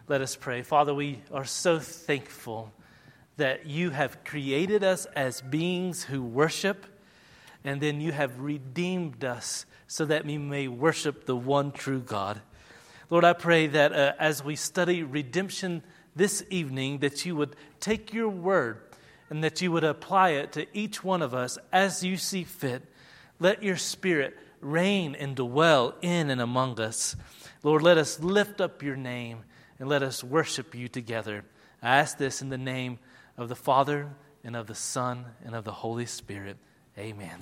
Let us pray. Father, we are so thankful that you have created us as beings who worship, and then you have redeemed us so that we may worship the one true God. Lord, I pray that as we study redemption this evening, that you would take your word and that you would apply it to each one of us as you see fit. Let your Spirit reign and dwell in and among us. Lord, let us lift up your name and let us worship you together. I ask this in the name of the Father and of the Son and of the Holy Spirit. Amen.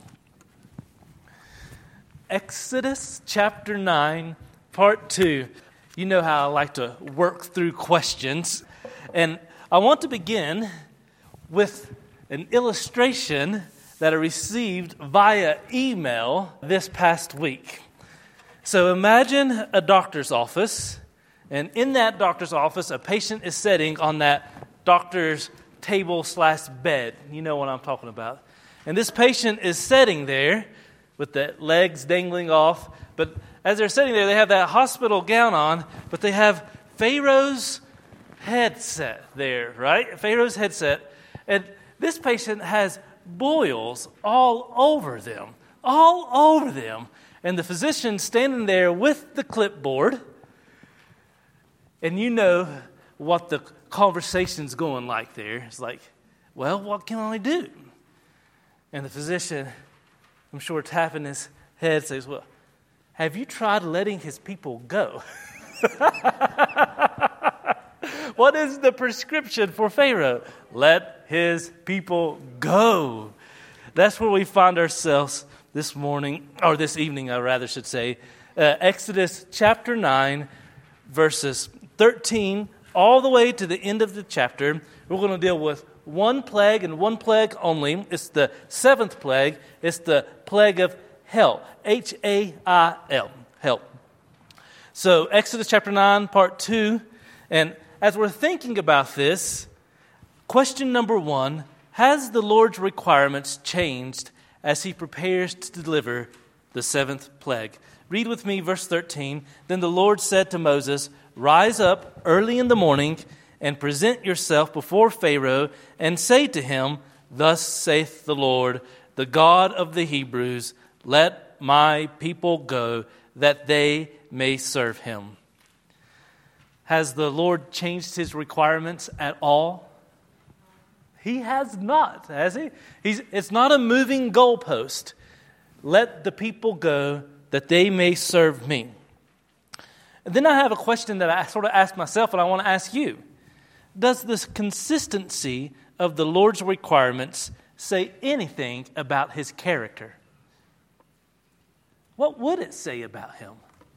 Exodus chapter 9, part 2. You know how I like to work through questions. And I want to begin with an illustration that I received via email this past week. So imagine a doctor's office, and in that doctor's office, a patient is sitting on that doctor's table/bed. You know what I'm talking about. And this patient is sitting there with the legs dangling off, but as they're sitting there, they have that hospital gown on, but they have Pharaoh's headset there, right? Pharaoh's headset. And this patient has boils all over them. And the physician standing there with the clipboard, and you know what the conversation's going like there. It's like, well, what can I do? And the physician, I'm sure tapping his head, says, well, have you tried letting his people go? What is the prescription for Pharaoh? Let his people go. That's where we find ourselves this morning, or this evening, I rather should say. Exodus chapter 9, verses 13, all the way to the end of the chapter. We're going to deal with one plague and one plague only. It's the seventh plague. It's the plague of hail. Hail. Hail. So Exodus chapter 9, part 2. And as we're thinking about this, question number 1, has the Lord's requirements changed as he prepares to deliver the seventh plague? Read with me verse 13. Then the Lord said to Moses, rise up early in the morning and present yourself before Pharaoh and say to him, thus saith the Lord, the God of the Hebrews, let my people go, that they may serve him. Has the Lord changed his requirements at all? He has not, has he? It's not a moving goalpost. Let the people go that they may serve me. And then I have a question that I sort of ask myself and I want to ask you. Does this consistency of the Lord's requirements say anything about his character? What would it say about him?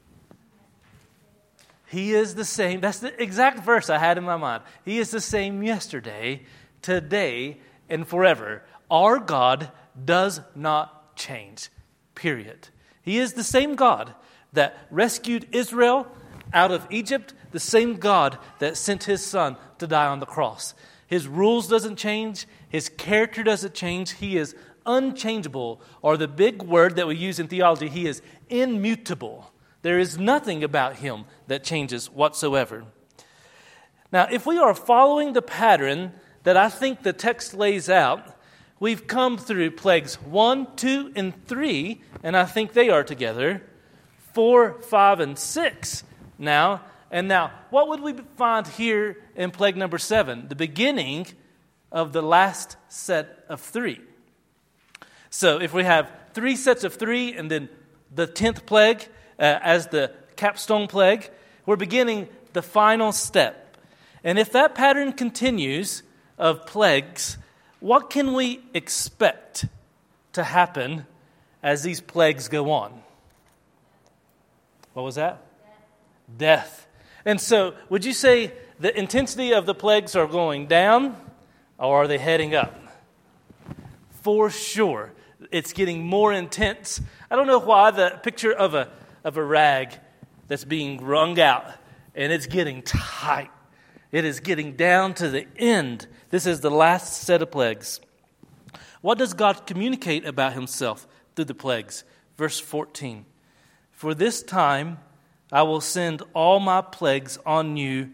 He is the same. That's the exact verse I had in my mind. He is the same yesterday, today, and forever. Our God does not change, period. He is the same God that rescued Israel out of Egypt, the same God that sent his son to die on the cross. His rules doesn't change. His character doesn't change. He is unchangeable, or the big word that we use in theology, he is immutable. There is nothing about him that changes whatsoever. Now, if we are following the pattern that I think the text lays out, we've come through plagues 1, 2, and 3, and I think they are together, 4, 5, and 6 now. And now, what would we find here in plague number 7? The beginning of the last set of 3. So if we have 3 sets of 3 and then the 10th plague, as the capstone plague, we're beginning the final step. And if that pattern continues of plagues, what can we expect to happen as these plagues go on? What was that? Death. And so, would you say the intensity of the plagues are going down, or are they heading up? For sure. It's getting more intense. I don't know why the picture of a rag that's being wrung out, and it's getting tight. It is getting down to the end. This is the last set of plagues. What does God communicate about himself through the plagues? Verse 14. For this time I will send all my plagues on you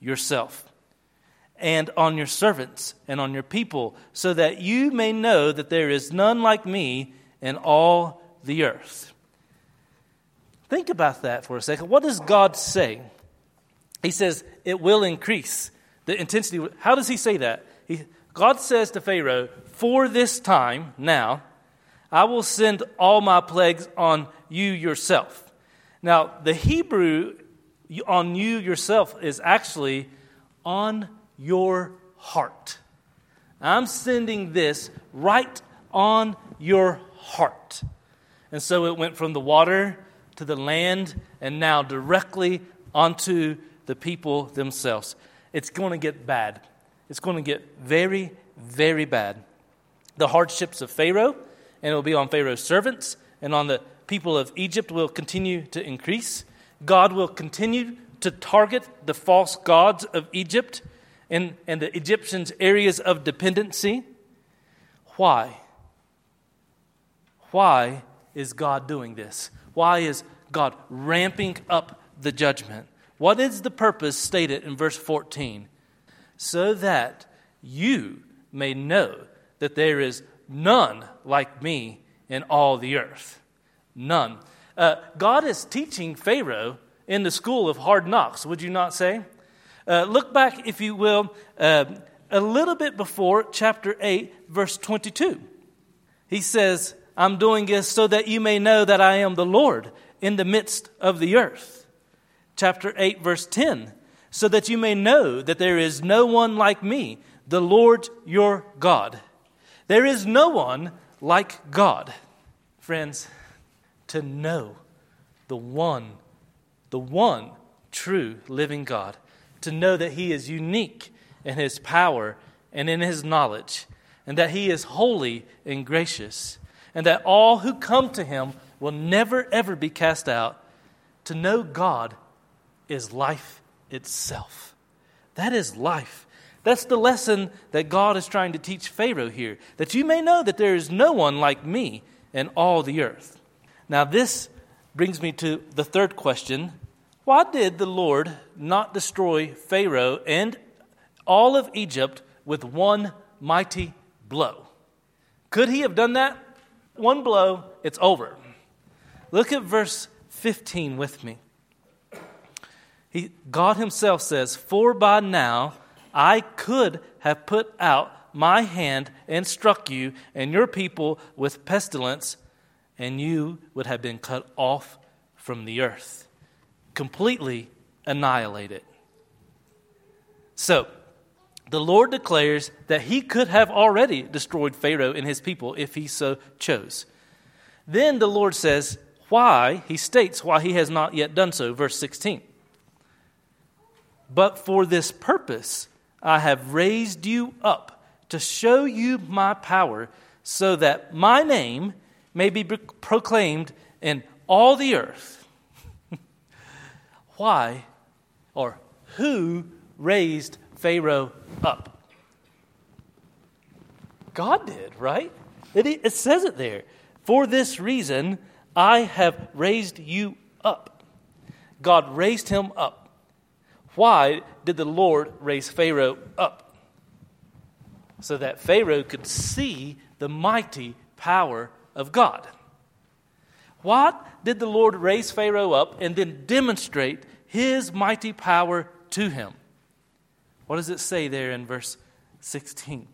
yourself, and on your servants, and on your people, so that you may know that there is none like me in all the earth. Think about that for a second. What does God say? He says it will increase. The intensity. How does he say that? God says to Pharaoh, for this time now, I will send all my plagues on you yourself. Now, the Hebrew on you yourself is actually on your heart. I'm sending this right on your heart. And so it went from the water to the land, and now directly onto the people themselves. It's going to get bad. It's going to get very, very bad. The hardships of Pharaoh, and it will be on Pharaoh's servants, and on the people of Egypt will continue to increase. God will continue to target the false gods of Egypt and the Egyptians' areas of dependency. Why? Why is God doing this? Why is God ramping up the judgment? What is the purpose stated in verse 14? So that you may know that there is none like me in all the earth. None. God is teaching Pharaoh in the school of hard knocks, would you not say? Look back, if you will, a little bit before chapter 8, verse 22. He says, I'm doing this so that you may know that I am the Lord in the midst of the earth. Chapter 8, verse 10, so that you may know that there is no one like me, the Lord your God. There is no one like God. Friends, to know the one true living God, to know that he is unique in his power and in his knowledge, and that he is holy and gracious, and that all who come to him will never, ever be cast out. To know God is life itself. That is life. That's the lesson that God is trying to teach Pharaoh here, that you may know that there is no one like me in all the earth. Now this brings me to the third question. Why did the Lord not destroy Pharaoh and all of Egypt with one mighty blow? Could he have done that? One blow, it's over. Look at verse 15 with me. God himself says, for by now I could have put out my hand and struck you and your people with pestilence, and you would have been cut off from the earth, completely annihilated. So, the Lord declares that he could have already destroyed Pharaoh and his people if he so chose. Then the Lord says why, he states why he has not yet done so, verse 16. But for this purpose I have raised you up to show you my power, so that my name may be proclaimed in all the earth. Why, or who raised Pharaoh up? God did, right? It says it there. For this reason, I have raised you up. God raised him up. Why did the Lord raise Pharaoh up? So that Pharaoh could see the mighty power of God. What did the Lord raise Pharaoh up and then demonstrate his mighty power to him? What does it say there in verse 16?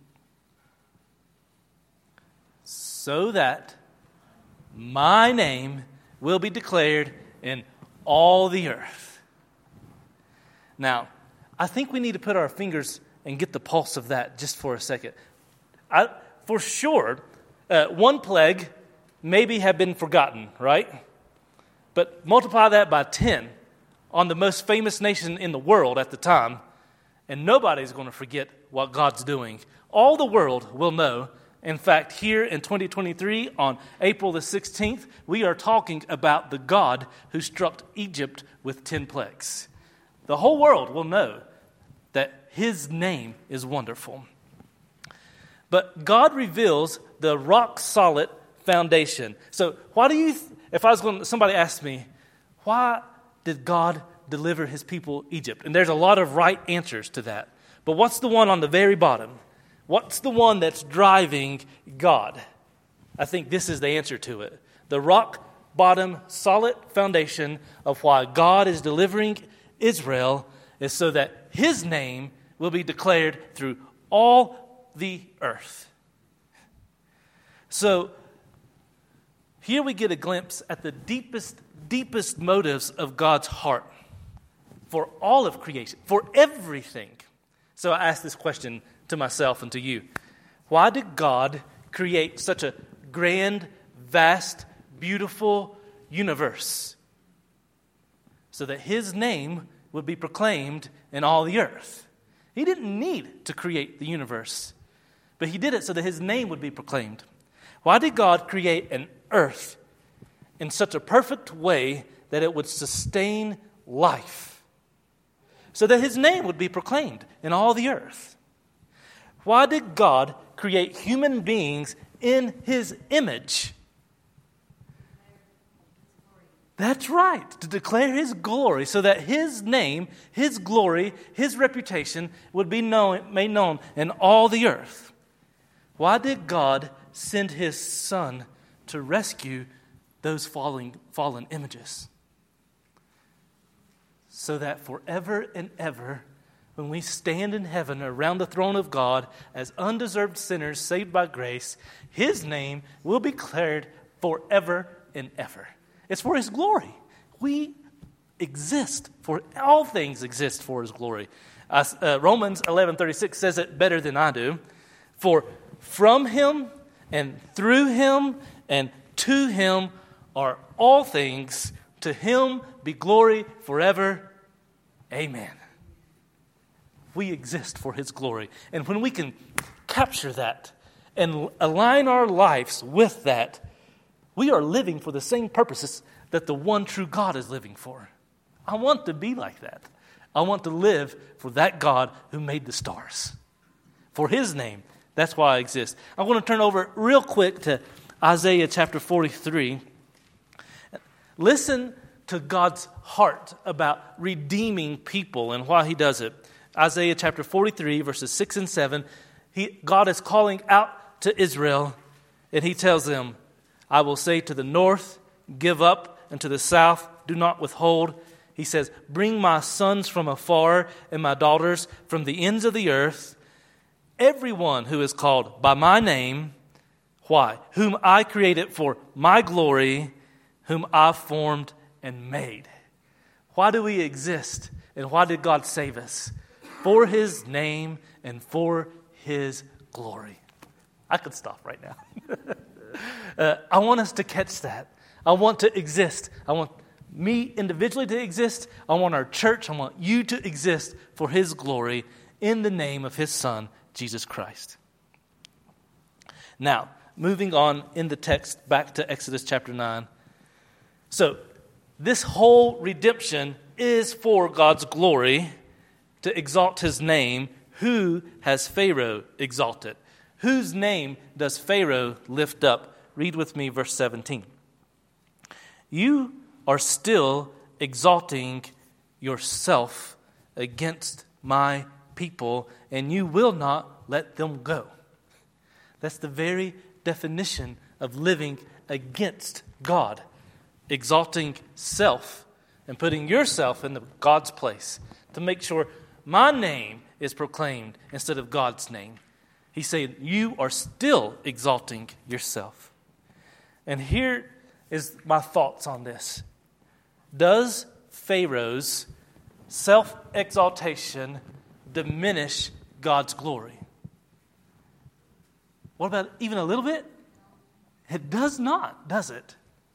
So that my name will be declared in all the earth. Now, I think we need to put our fingers and get the pulse of that just for a second. For sure, one plague maybe have been forgotten, right? But multiply that by 10 on the most famous nation in the world at the time, and nobody's going to forget what God's doing. All the world will know. In fact, here in 2023, on April the 16th, we are talking about the God who struck Egypt with 10 plagues. The whole world will know that his name is wonderful. But God reveals the rock-solid foundation. So why do you, if I was going, somebody asked me, why did God deliver his people Egypt? And there's a lot of right answers to that. But what's the one on the very bottom? What's the one that's driving God? I think this is the answer to it. The rock bottom, solid foundation of why God is delivering Israel is so that his name will be declared through all the earth. So here we get a glimpse at the deepest motives of God's heart for all of creation, for everything. So I ask this question to myself and to you. Why did God create such a grand, vast, beautiful universe? So that his name would be proclaimed in all the earth. He didn't need to create the universe, but he did it so that his name would be proclaimed. Why did God create an earth in such a perfect way that it would sustain life? So that his name would be proclaimed in all the earth. Why did God create human beings in his image? That's right, to declare his glory, so that his name, his glory, his reputation would be made known in all the earth. Why did God send his Son to rescue those fallen images? So that forever and ever, when we stand in heaven around the throne of God as undeserved sinners saved by grace, his name will be declared forever and ever. It's for his glory. We exist for, all things exist for his glory. Romans 11:36 says it better than I do. For from him and through him and to him are all things. To him be glory forever. Amen. We exist for his glory. And when we can capture that and align our lives with that, we are living for the same purposes that the one true God is living for. I want to be like that. I want to live for that God who made the stars. For his name, that's why I exist. I want to turn over real quick to Isaiah chapter 43. Listen to God's heart about redeeming people and why he does it. Isaiah chapter 43, verses 6 and 7. God is calling out to Israel, and he tells them, I will say to the north, give up, and to the south, do not withhold. He says, bring my sons from afar and my daughters from the ends of the earth. Everyone who is called by my name, why? Whom I created for my glory, whom I formed and made. Why do we exist? And why did God save us? For his name and for his glory. I could stop right now. I want us to catch that. I want to exist. I want me individually to exist. I want our church, I want you to exist for his glory in the name of his Son, Jesus Christ. Now, moving on in the text back to Exodus chapter 9. So, this whole redemption is for God's glory, to exalt his name. Who has Pharaoh exalted? Whose name does Pharaoh lift up? Read with me verse 17. You are still exalting yourself against my people, and you will not let them go. That's the very definition of living against God. Exalting self and putting yourself in God's place to make sure my name is proclaimed instead of God's name. He's saying you are still exalting yourself. And here is my thoughts on this. Does Pharaoh's self-exaltation diminish God's glory? What about even a little bit? It does not, does it?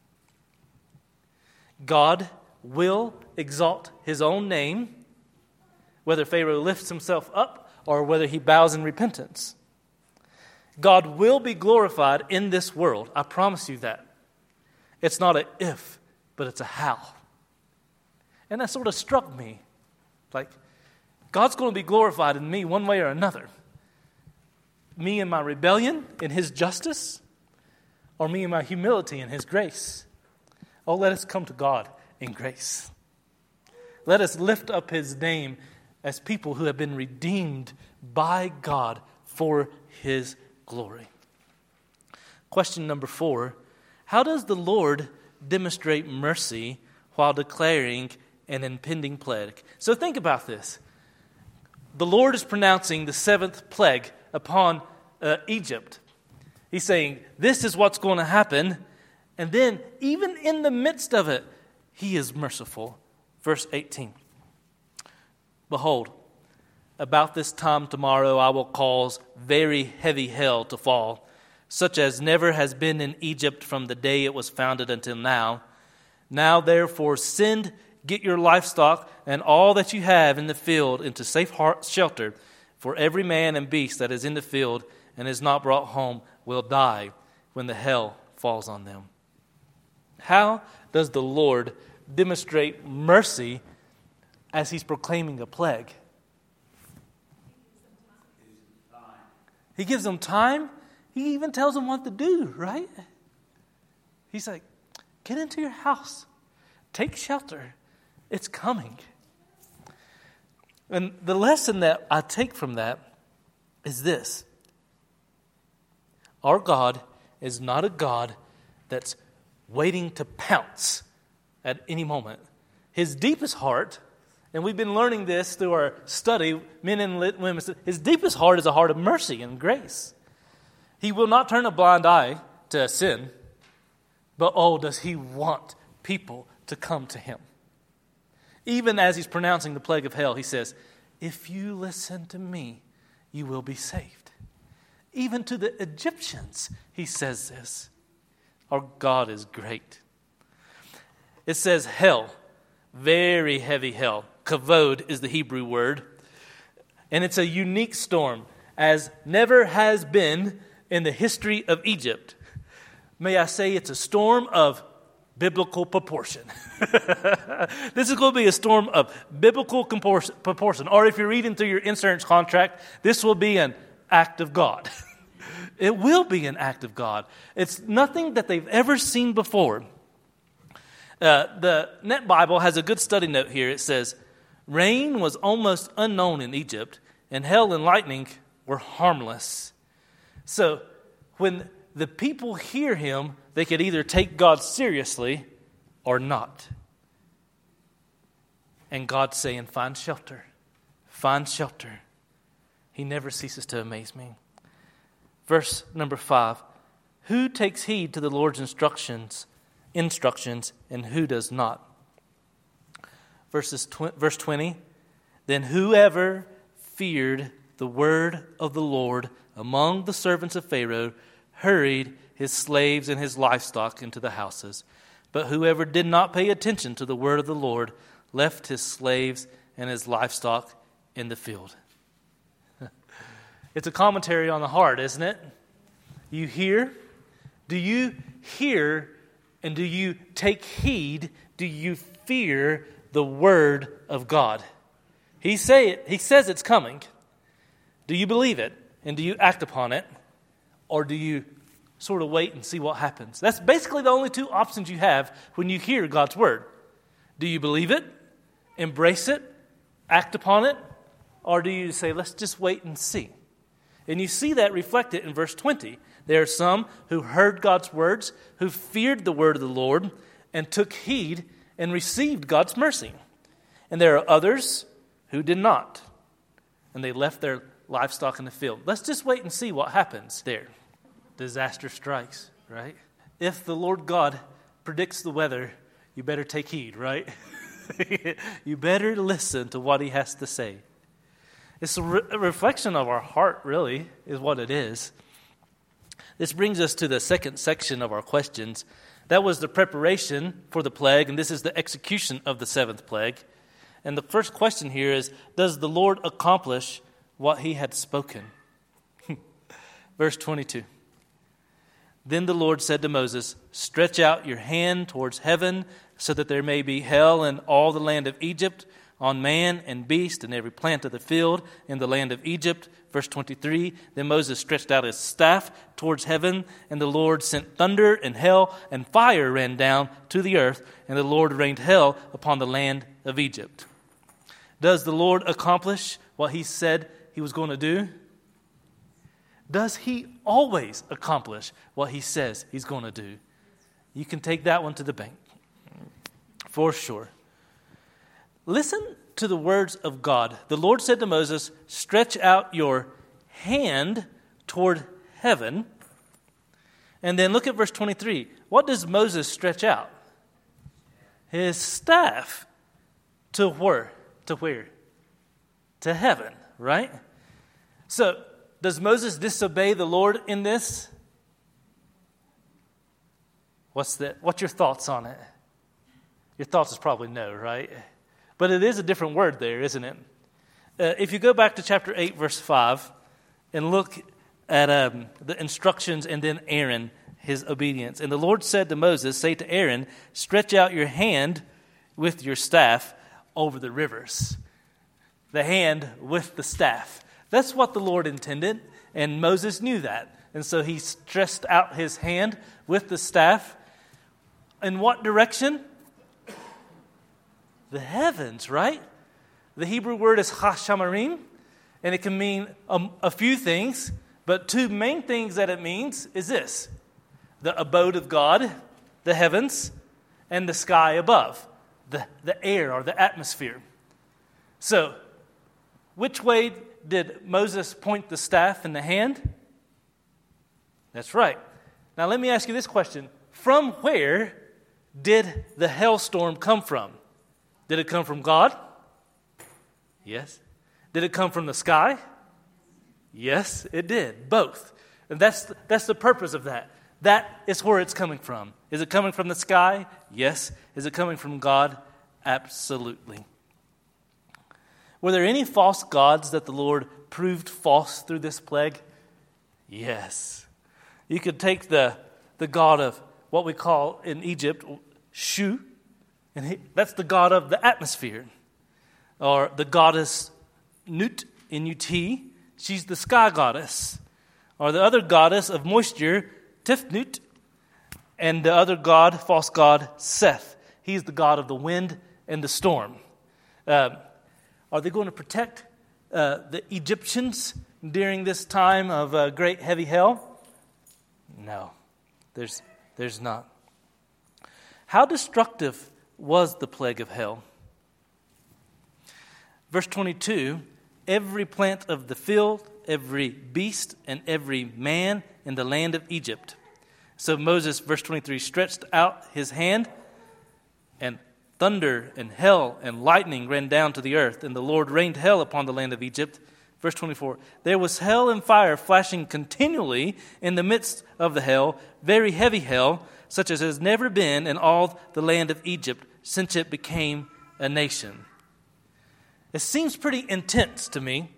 God will exalt his own name, whether Pharaoh lifts himself up or whether he bows in repentance. God will be glorified in this world. I promise you that. It's not an if, but it's a how. And that sort of struck me. Like, God's going to be glorified in me one way or another. Me in my rebellion in his justice, or me in my humility in his grace. Oh, let us come to God in grace. Let us lift up his name as people who have been redeemed by God for his glory. Question number 4. How does the Lord demonstrate mercy while declaring an impending plague? So think about this. The Lord is pronouncing the 7th plague upon Egypt. He's saying, this is what's going to happen. And then, even in the midst of it, he is merciful. Verse 18. Behold, about this time tomorrow I will cause very heavy hail to fall, such as never has been in Egypt from the day it was founded until now. Now therefore get your livestock and all that you have in the field into safe shelter, for every man and beast that is in the field and is not brought home will die when the hail falls on them. How does the Lord demonstrate mercy as he's proclaiming a plague? He gives them time. He even tells them what to do, right? He's like, get into your house. Take shelter. It's coming. And the lesson that I take from that is this. Our God is not a God that's waiting to pounce at any moment. His deepest heart, and we've been learning this through our study, men and women, his deepest heart is a heart of mercy and grace. He will not turn a blind eye to sin, but does he want people to come to him. Even as he's pronouncing the plague of hell, he says, if you listen to me, you will be saved. Even to the Egyptians, he says this. Our God is great. It says hell, very heavy hell. Kavod is the Hebrew word. And it's a unique storm, as never has been in the history of Egypt. May I say it's a storm of biblical proportion. This is going to be a storm of biblical proportion. Or if you're reading through your insurance contract, this will be an act of God. It will be an act of God. It's nothing that they've ever seen before. The Net Bible has a good study note here. It says, rain was almost unknown in Egypt, and hail and lightning were harmless. So when the people hear him, they could either take God seriously or not. And God's saying, find shelter. Find shelter. He never ceases to amaze me. Verse number 5. Who takes heed to the Lord's instructions, and who does not? Verse 20. Then whoever feared the word of the Lord among the servants of Pharaoh hurried his slaves and his livestock into the houses. But whoever did not pay attention to the word of the Lord left his slaves and his livestock in the field. It's a commentary on the heart, isn't it? You hear? Do you hear and do you take heed? Do you fear the word of God? He says it's coming. Do you believe it? And do you act upon it? Or do you sort of wait and see what happens? That's basically the only two options you have when you hear God's word. Do you believe it? Embrace it? Act upon it? Or do you say, let's just wait and see? And you see that reflected in verse 20. There are some who heard God's words, who feared the word of the Lord, and took heed and received God's mercy. And there are others who did not, and they left their livestock in the field. Let's just wait and see what happens there. Disaster strikes, right? If the Lord God predicts the weather, you better take heed, right? You better listen to what he has to say. It's a reflection of our heart, really, is what it is. This brings us to the second section of our questions. That was the preparation for the plague, and this is the execution of the 7th plague. And the first question here is, does the Lord accomplish what he had spoken? Verse 22. Then the Lord said to Moses, stretch out your hand towards heaven so that there may be hail in all the land of Egypt, on man and beast and every plant of the field in the land of Egypt. Verse 23, then Moses stretched out his staff towards heaven, and the Lord sent thunder and hail, and fire ran down to the earth, and the Lord rained hail upon the land of Egypt. Does the Lord accomplish what he said he was going to do? Does he always accomplish what he says he's going to do? You can take that one to the bank, for sure. Listen to the words of God. The Lord said to Moses, stretch out your hand toward heaven. And then look at verse 23. What does Moses stretch out? His staff. To where? To where? To heaven, right? So, does Moses disobey the Lord in this? What's your thoughts on it? Your thoughts is probably no, right? But it is a different word there, isn't it? If you go back to chapter 8, verse 5, and look at the instructions and then Aaron, his obedience. And the Lord said to Moses, say to Aaron, stretch out your hand with your staff over the rivers. The hand with the staff. That's what the Lord intended, and Moses knew that. And so he stretched out his hand with the staff. In what direction? The heavens, right? The Hebrew word is ha-shamarim, and it can mean a few things, but two main things that it means is this: the abode of God, the heavens, and the sky above, the air or the atmosphere. So, which way did Moses point the staff in the hand? That's right. Now let me ask you this question. From where did the hailstorm come from? Did it come from God? Yes. Did it come from the sky? Yes, it did. Both. And that's the purpose of that. That is where it's coming from. Is it coming from the sky? Yes. Is it coming from God? Absolutely. Were there any false gods that the Lord proved false through this plague? Yes. You could take the god of what we call in Egypt, Shu, and that's the god of the atmosphere. Or the goddess Nut, N-U-T, she's the sky goddess. Or the other goddess of moisture, Tifnut, and the other god, false god, Seth. He's the god of the wind and the storm. Are they going to protect the Egyptians during this time of great heavy hail? No, there's not. How destructive was the plague of hail? Verse 22, every plant of the field, every beast, and every man in the land of Egypt. So Moses, verse 23, stretched out his hand, and thunder and hail and lightning ran down to the earth, and the Lord rained hail upon the land of Egypt. Verse 24, there was hail and fire flashing continually in the midst of the hail, very heavy hail, such as has never been in all the land of Egypt since it became a nation. It seems pretty intense to me.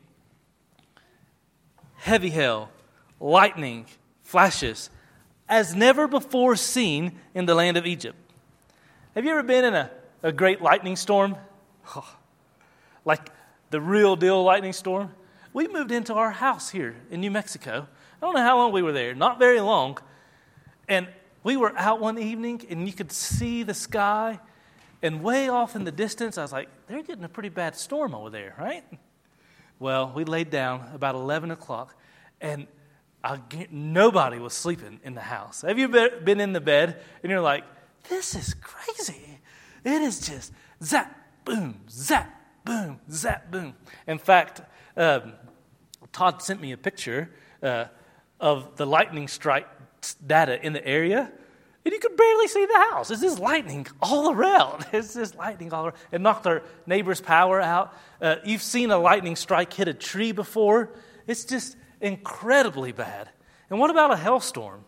Heavy hail, lightning, flashes, as never before seen in the land of Egypt. Have you ever been in a great lightning storm? Like the real deal lightning storm? We moved into our house here in New Mexico. I don't know how long we were there, not very long. And we were out one evening and you could see the sky. And way off in the distance, I was like, they're getting a pretty bad storm over there, right? Well, we laid down about 11 o'clock and nobody was sleeping in the house. Have you been in the bed and you're like, this is crazy. It is just zap, boom, zap, boom. In fact, Todd sent me a picture of the lightning strike data in the area, and you could barely see the house. It's just lightning all around. It knocked our neighbor's power out. You've seen a lightning strike hit a tree before. It's just incredibly bad. And what about a hailstorm?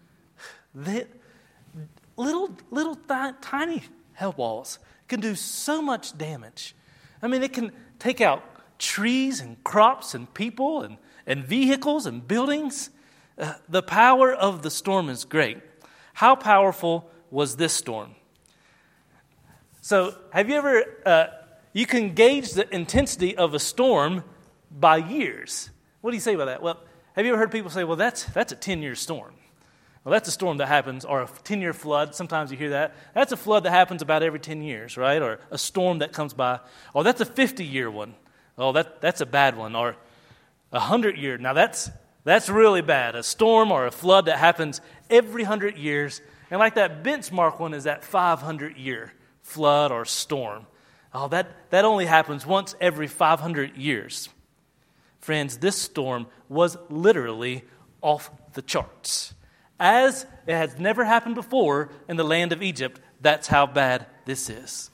Little tiny hail balls can do so much damage. I mean, it can take out trees and crops and people and vehicles and buildings. The power of the storm is great. How powerful was this storm? So, have you ever, you can gauge the intensity of a storm by years. What do you say about that? Well, have you ever heard people say, well, that's a 10-year storm? Well, that's a storm that happens, or a 10-year flood. Sometimes you hear that. That's a flood that happens about every 10 years, right? Or a storm that comes by. Oh, that's a 50-year one. Oh, that's a bad one. Or 100-year. Now, that's really bad. A storm or a flood that happens every 100 years. And like that benchmark one is that 500-year flood or storm. Oh, that only happens once every 500 years. Friends, this storm was literally off the charts. As it has never happened before in the land of Egypt, that's how bad this is.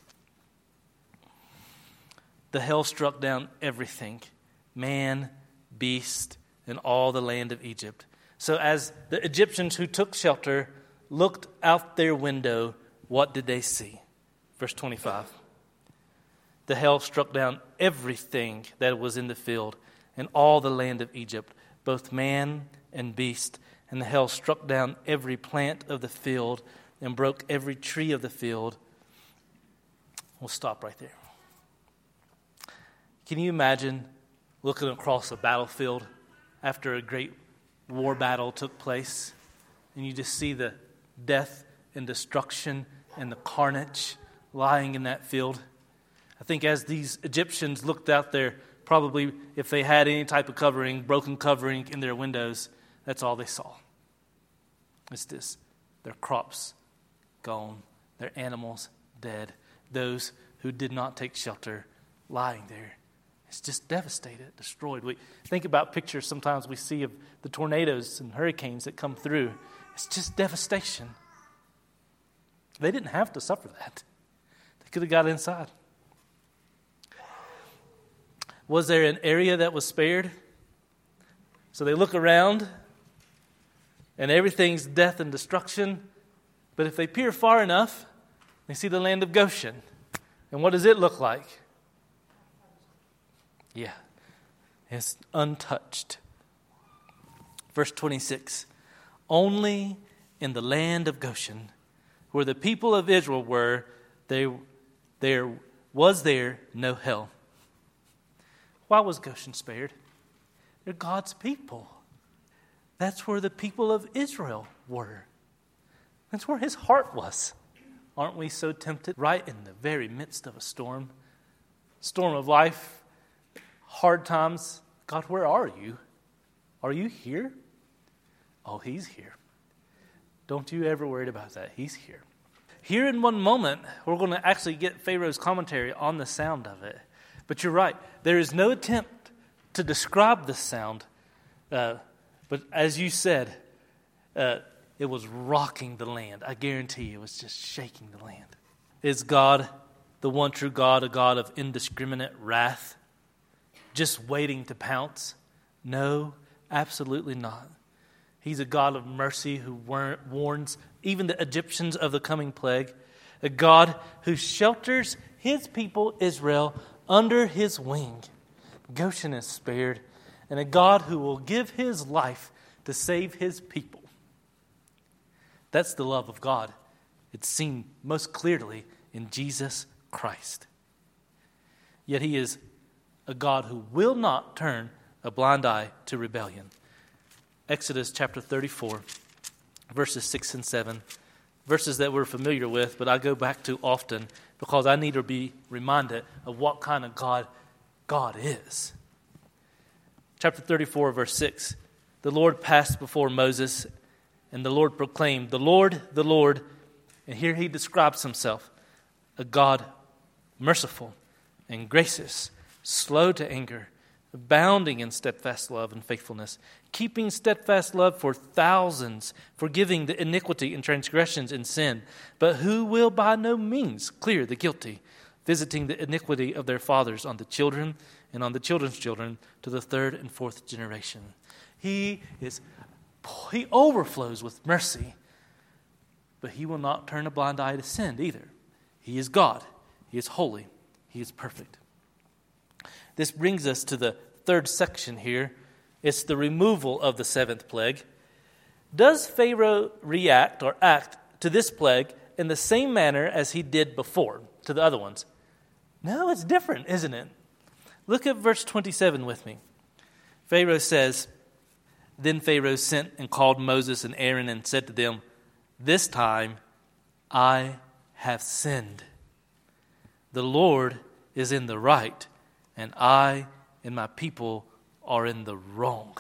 The hail struck down everything, man, beast, and all the land of Egypt. So as the Egyptians who took shelter looked out their window, what did they see? Verse 25. The hail struck down everything that was in the field and all the land of Egypt, both man and beast. And the hail struck down every plant of the field and broke every tree of the field. We'll stop right there. Can you imagine looking across a battlefield after a great war battle took place, and you just see the death and destruction and the carnage lying in that field? I think as these Egyptians looked out there, probably if they had any type of covering, broken covering in their windows, that's all they saw. It's this, their crops gone, their animals dead, those who did not take shelter lying there. It's just devastated, destroyed. We think about pictures sometimes we see of the tornadoes and hurricanes that come through. It's just devastation. They didn't have to suffer that. They could have got inside. Was there an area that was spared? So they look around, and everything's death and destruction. But if they peer far enough, they see the land of Goshen. And what does it look like? Yeah, it's untouched. Verse 26. Only in the land of Goshen, where the people of Israel were, there was no hell. Why was Goshen spared? They're God's people. That's where the people of Israel were. That's where his heart was. Aren't we so tempted? Right in the very midst of a storm of life, hard times. God, where are you? Are you here? Oh, he's here. Don't you ever worry about that. He's here. Here in one moment, we're going to actually get Pharaoh's commentary on the sound of it. But you're right. There is no attempt to describe the sound. But as you said, it was rocking the land. I guarantee it was just shaking the land. Is God, the one true God, a God of indiscriminate wrath, just waiting to pounce? No, absolutely not. He's a God of mercy who warns even the Egyptians of the coming plague. A God who shelters his people Israel under his wing. Goshen is spared. And a God who will give his life to save his people. That's the love of God. It's seen most clearly in Jesus Christ. Yet he is a God who will not turn a blind eye to rebellion. Exodus chapter 34, verses 6 and 7. Verses that we're familiar with, but I go back to often because I need to be reminded of what kind of God is. Chapter 34, verse 6. The Lord passed before Moses, and the Lord proclaimed, the Lord, and here he describes himself, a God merciful and gracious, slow to anger, abounding in steadfast love and faithfulness, keeping steadfast love for thousands, forgiving the iniquity and transgressions and sin, but who will by no means clear the guilty, visiting the iniquity of their fathers on the children and on the children's children to the third and fourth generation. He overflows with mercy, but he will not turn a blind eye to sin either. He is God. He is holy. He is perfect. This brings us to the third section here. It's the removal of the seventh plague. Does Pharaoh react or act to this plague in the same manner as he did before to the other ones? No, it's different, isn't it? Look at verse 27 with me. Pharaoh says, Then Pharaoh sent and called Moses and Aaron and said to them, "This time I have sinned. The Lord is in the right, and I and my people are in the wrong."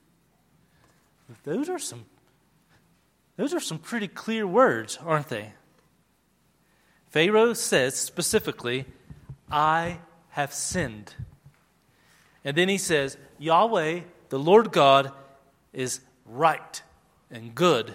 Those are some pretty clear words, aren't they? Pharaoh says specifically, "I have sinned." And then he says, Yahweh, the Lord God, is right and good.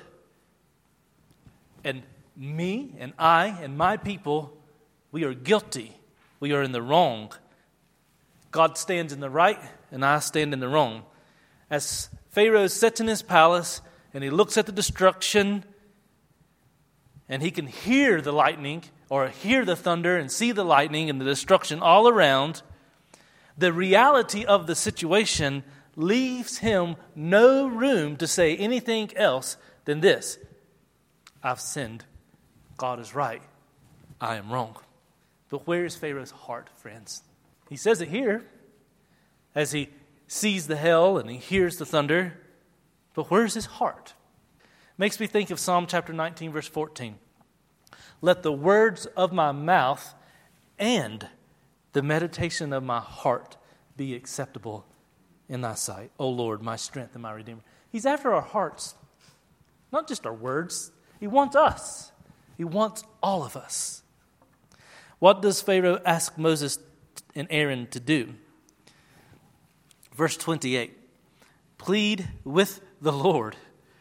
And me and I and my people, we are guilty. We are in the wrong. God stands in the right and I stand in the wrong. As Pharaoh sits in his palace and he looks at the destruction and he can hear the lightning or hear the thunder and see the lightning and the destruction all around, the reality of the situation leaves him no room to say anything else than this: I've sinned. God is right. I am wrong. But where is Pharaoh's heart, friends? He says it here as he sees the hail and he hears the thunder. But where's his heart? Makes me think of Psalm chapter 19, verse 14. Let the words of my mouth and the meditation of my heart be acceptable in thy sight, O Lord, my strength and my Redeemer. He's after our hearts, not just our words. He wants us. He wants all of us. What does Pharaoh ask Moses and Aaron to do? Verse 28, plead with the Lord,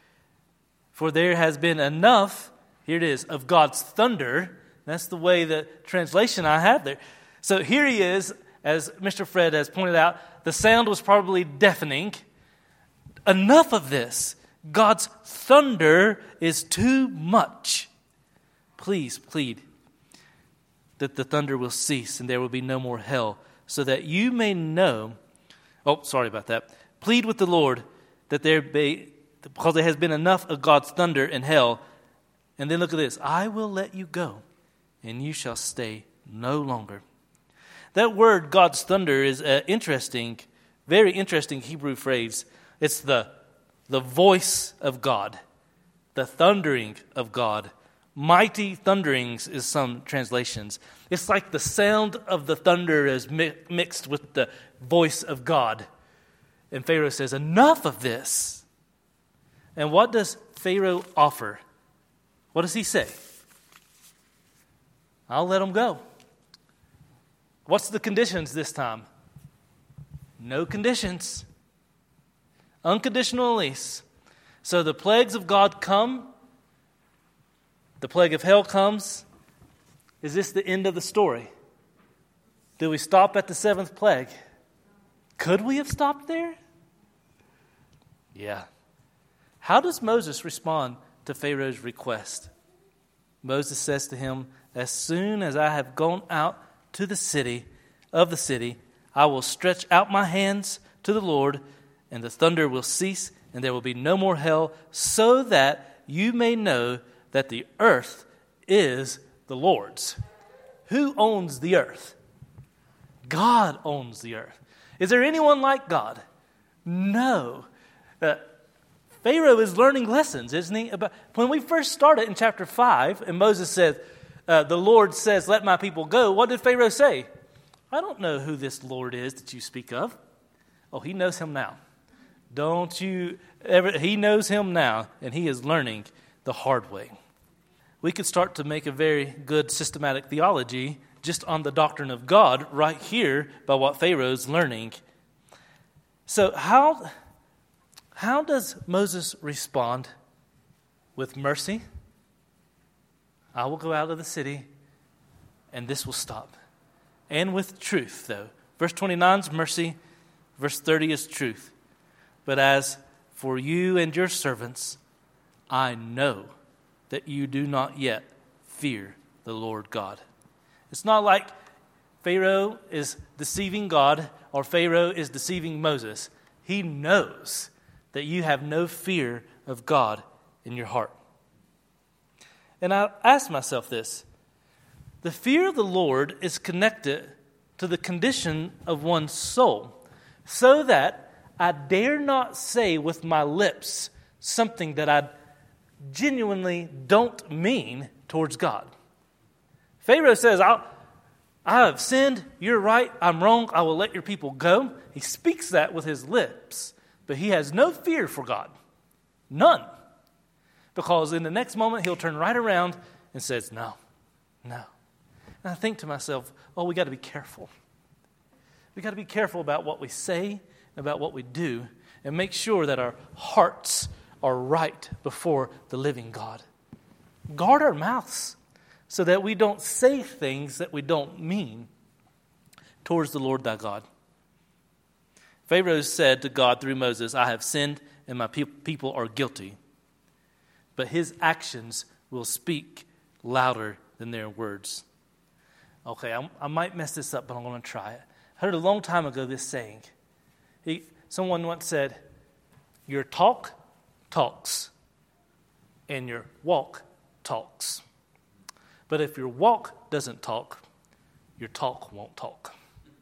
for there has been enough, here it is, of God's thunder. That's the way the translation I have there. So here he is, as Mr. Fred has pointed out, the sound was probably deafening. Enough of this. God's thunder is too much. Please plead that the thunder will cease and there will be no more hail, so that you may know. Oh, sorry about that. Plead with the Lord that there be, because there has been enough of God's thunder and hail. And then look at this. I will let you go, and you shall stay no longer. That word, God's thunder, is an interesting, very interesting Hebrew phrase. It's the voice of God, the thundering of God. Mighty thunderings is some translations. It's like the sound of the thunder is mixed with the voice of God. And Pharaoh says, enough of this. And what does Pharaoh offer? What does he say? I'll let him go. What's the conditions this time? No conditions. Unconditional release. So the plagues of God come. The plague of hell comes. Is this the end of the story? Do we stop at the seventh plague? Could we have stopped there? Yeah. How does Moses respond to Pharaoh's request? Moses says to him, as soon as I have gone out to the city, I will stretch out my hands to the Lord, and the thunder will cease, and there will be no more hail, so that you may know that the earth is the Lord's. Who owns the earth? God owns the earth. Is there anyone like God? No. Pharaoh is learning lessons, isn't he? When we first started in chapter 5, and Moses said, the Lord says, let my people go, what did Pharaoh say? I don't know who this Lord is that you speak of. Oh, he knows him now. Don't you ever? He knows him now, and he is learning the hard way. We could start to make a very good systematic theology just on the doctrine of God right here by what Pharaoh's learning. So how does Moses respond? With mercy? I will go out of the city, and this will stop. And with truth, though. Verse 29 is mercy. Verse 30 is truth. But as for you and your servants, I know that you do not yet fear the Lord God. It's not like Pharaoh is deceiving God or Pharaoh is deceiving Moses. He knows that you have no fear of God in your heart. And I ask myself this. The fear of the Lord is connected to the condition of one's soul, so that I dare not say with my lips something that I genuinely don't mean towards God. Pharaoh says, I have sinned, you're right, I'm wrong, I will let your people go. He speaks that with his lips, but he has no fear for God. None. Because in the next moment, he'll turn right around and says, no. And I think to myself, we got to be careful. We got to be careful about what we say, about what we do, and make sure that our hearts are right before the living God. Guard our mouths so that we don't say things that we don't mean towards the Lord thy God. Pharaoh said to God through Moses, I have sinned and my people are guilty. But his actions will speak louder than their words. Okay, I might mess this up, but I'm going to try it. I heard a long time ago this saying. Someone once said, your talk talks and your walk talks. But if your walk doesn't talk, your talk won't talk.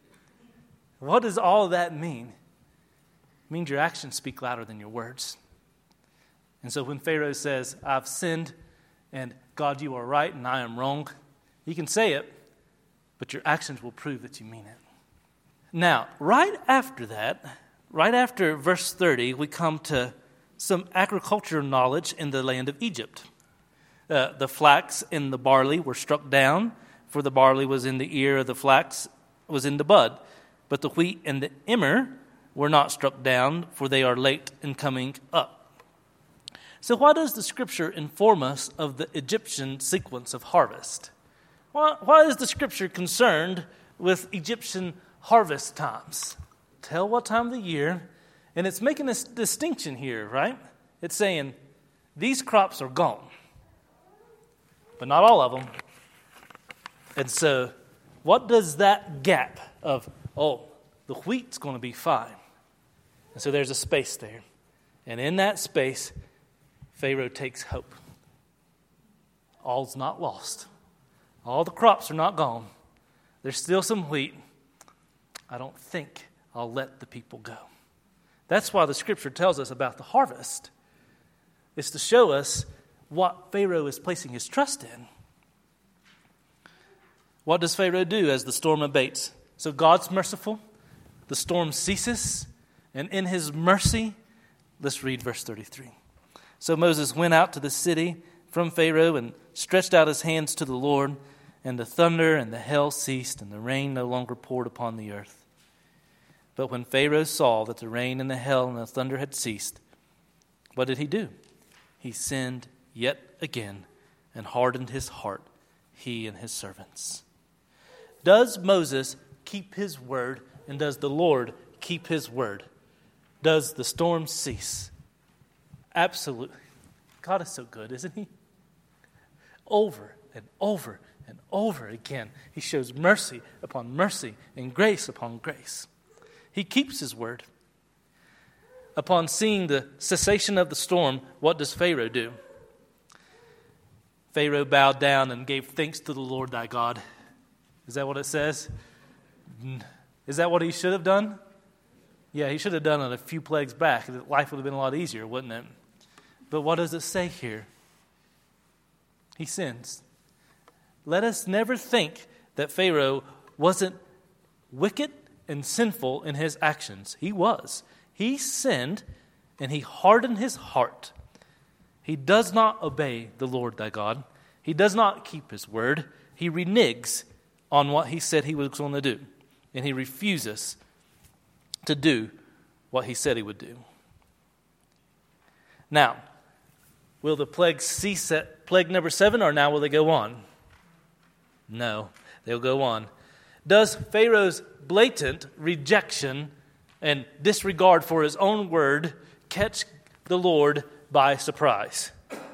What does all that mean? It means your actions speak louder than your words. And so when Pharaoh says, I've sinned, and God, you are right, and I am wrong, he can say it, but your actions will prove that you mean it. Now, right after that, right after verse 30, we come to some agricultural knowledge in the land of Egypt. The flax and the barley were struck down, for the barley was in the ear, the flax was in the bud. But the wheat and the emmer were not struck down, for they are late in coming up. So why does the Scripture inform us of the Egyptian sequence of harvest? Why is the Scripture concerned with Egyptian harvest times? Tell what time of the year, and it's making this distinction here, right? It's saying, these crops are gone, but not all of them. And so, what does that gap of, the wheat's going to be fine. And so there's a space there. And in that space, Pharaoh takes hope. All's not lost. All the crops are not gone. There's still some wheat. I don't think I'll let the people go. That's why the Scripture tells us about the harvest. It's to show us what Pharaoh is placing his trust in. What does Pharaoh do as the storm abates? So God's merciful. The storm ceases. And in his mercy, let's read verse 33. So Moses went out to the city from Pharaoh and stretched out his hands to the Lord, and the thunder and the hail ceased, and the rain no longer poured upon the earth. But when Pharaoh saw that the rain and the hail and the thunder had ceased, what did he do? He sinned yet again and hardened his heart, he and his servants. Does Moses keep his word, and does the Lord keep his word? Does the storm cease? Absolutely. God is so good, isn't he? Over and over and over again, he shows mercy upon mercy and grace upon grace. He keeps his word. Upon seeing the cessation of the storm, what does Pharaoh do? Pharaoh bowed down and gave thanks to the Lord thy God. Is that what it says? Is that what he should have done? Yeah, he should have done it a few plagues back. Life would have been a lot easier, wouldn't it? But what does it say here? He sins. Let us never think that Pharaoh wasn't wicked and sinful in his actions. He was. He sinned and he hardened his heart. He does not obey the Lord thy God. He does not keep his word. He reneges on what he said he was going to do. And he refuses to do what he said he would do. Now, will the plagues cease at plague number 7, or now will they go on? No, they'll go on. Does Pharaoh's blatant rejection and disregard for his own word catch the Lord by surprise?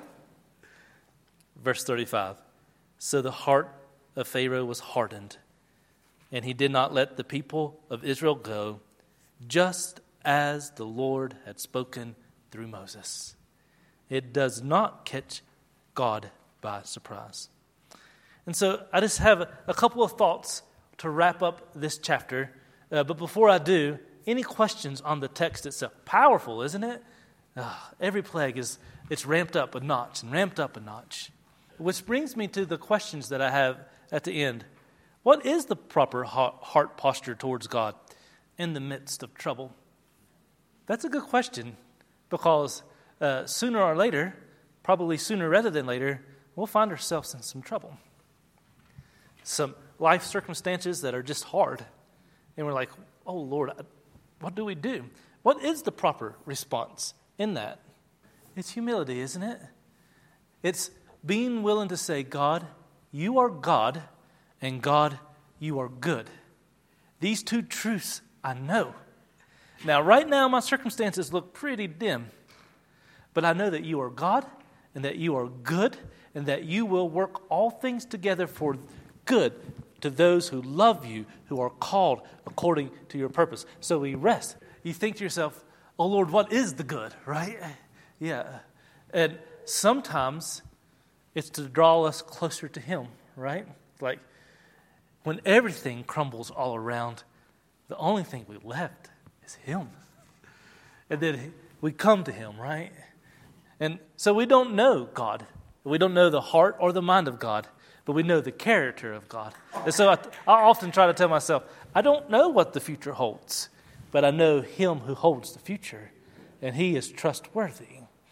Verse 35. So the heart of Pharaoh was hardened, and he did not let the people of Israel go, just as the Lord had spoken through Moses. It does not catch God by surprise. And so I just have a couple of thoughts to wrap up this chapter. But before I do, any questions on the text itself? Powerful, isn't it? Every plague it's ramped up a notch and ramped up a notch. Which brings me to the questions that I have at the end. What is the proper heart posture towards God in the midst of trouble? That's a good question, because sooner or later, probably sooner rather than later, we'll find ourselves in some trouble. Some life circumstances that are just hard. And we're like, oh Lord, what do we do? What is the proper response in that? It's humility, isn't it? It's being willing to say, God, you are God, and God, you are good. These two truths I know. Now, right now, my circumstances look pretty dim, but I know that you are God, and that you are good, and that you will work all things together for good to those who love you, who are called according to your purpose. So we rest. You think to yourself, oh Lord, what is the good, right? Yeah. And sometimes it's to draw us closer to Him, right? Like when everything crumbles all around, the only thing we left is Him. And then we come to Him, right? And so we don't know God. We don't know the heart or the mind of God, but we know the character of God. And so I often try to tell myself, I don't know what the future holds, but I know Him who holds the future, and He is trustworthy.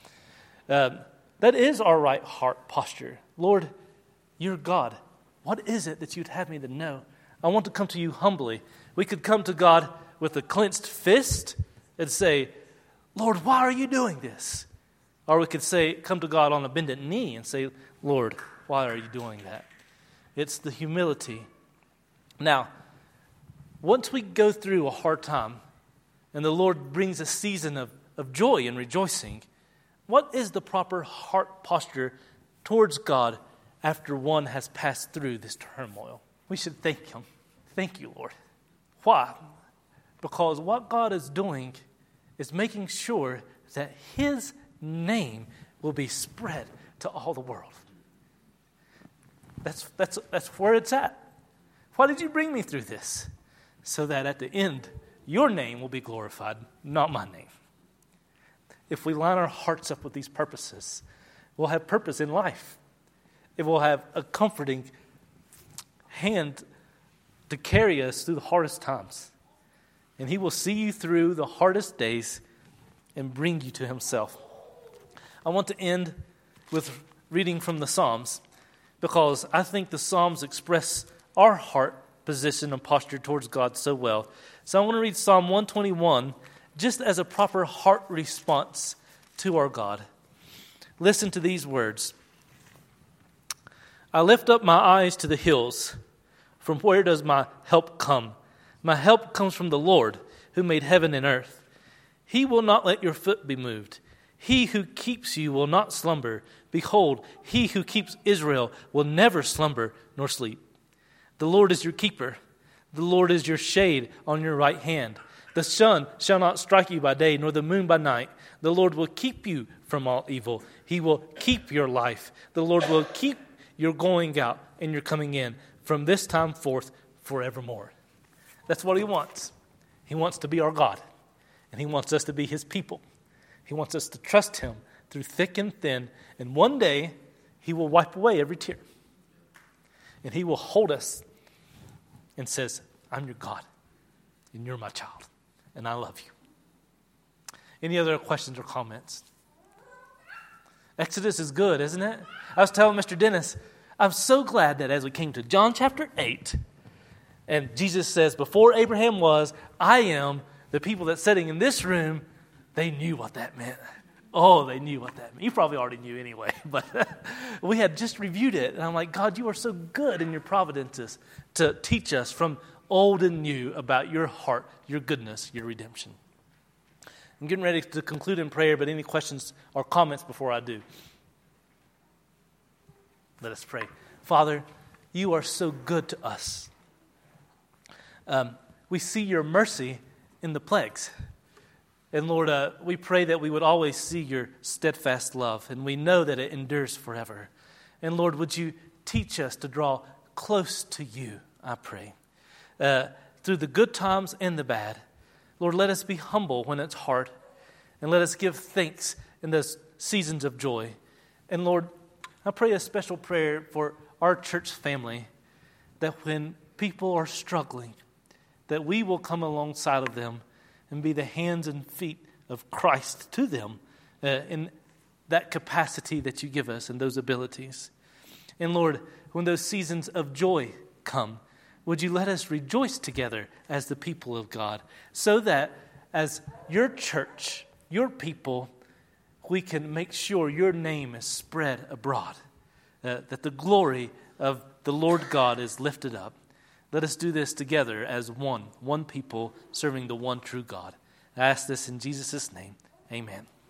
That is our right heart posture. Lord, you're God. What is it that you'd have me to know? I want to come to you humbly. We could come to God with a clenched fist and say, Lord, why are you doing this? Or we could come to God on a bended knee and say, Lord, why are you doing that? It's the humility. Now, once we go through a hard time and the Lord brings a season of joy and rejoicing, what is the proper heart posture towards God after one has passed through this turmoil? We should thank Him. Thank you, Lord. Why? Because what God is doing is making sure that His name will be spread to all the world. That's where it's at. Why did you bring me through this? So that at the end, your name will be glorified, not my name. If we line our hearts up with these purposes, we'll have purpose in life. It will have a comforting hand to carry us through the hardest times. And He will see you through the hardest days and bring you to Himself. I want to end with reading from the Psalms, because I think the Psalms express our heart position and posture towards God so well. So I want to read Psalm 121 just as a proper heart response to our God. Listen to these words. I lift up my eyes to the hills. From where does my help come? My help comes from the Lord, who made heaven and earth. He will not let your foot be moved. He who keeps you will not slumber. Behold, He who keeps Israel will never slumber nor sleep. The Lord is your keeper. The Lord is your shade on your right hand. The sun shall not strike you by day, nor the moon by night. The Lord will keep you from all evil. He will keep your life. The Lord will keep your going out and your coming in from this time forth forevermore. That's what He wants. He wants to be our God, and He wants us to be His people. He wants us to trust Him through thick and thin, and one day He will wipe away every tear. And He will hold us and says, I'm your God, and you're my child, and I love you. Any other questions or comments? Exodus is good, isn't it? I was telling Mr. Dennis, I'm so glad that as we came to John chapter 8, and Jesus says, before Abraham was, I am, the people that's sitting in this room, they knew what that meant. Oh, they knew what that meant. You probably already knew anyway, but we had just reviewed it. And I'm like, God, you are so good in your providences to teach us from old and new about your heart, your goodness, your redemption. I'm getting ready to conclude in prayer, but any questions or comments before I do? Let us pray. Father, you are so good to us. We see your mercy in the plagues. And Lord, we pray that we would always see your steadfast love, and we know that it endures forever. And Lord, would you teach us to draw close to you, I pray, through the good times and the bad. Lord, let us be humble when it's hard, and let us give thanks in those seasons of joy. And Lord, I pray a special prayer for our church family, that when people are struggling, that we will come alongside of them and be the hands and feet of Christ to them in that capacity that you give us and those abilities. And Lord, when those seasons of joy come, would you let us rejoice together as the people of God, so that as your church, your people, we can make sure your name is spread abroad, that the glory of the Lord God is lifted up. Let us do this together as one people serving the one true God. I ask this in Jesus' name. Amen.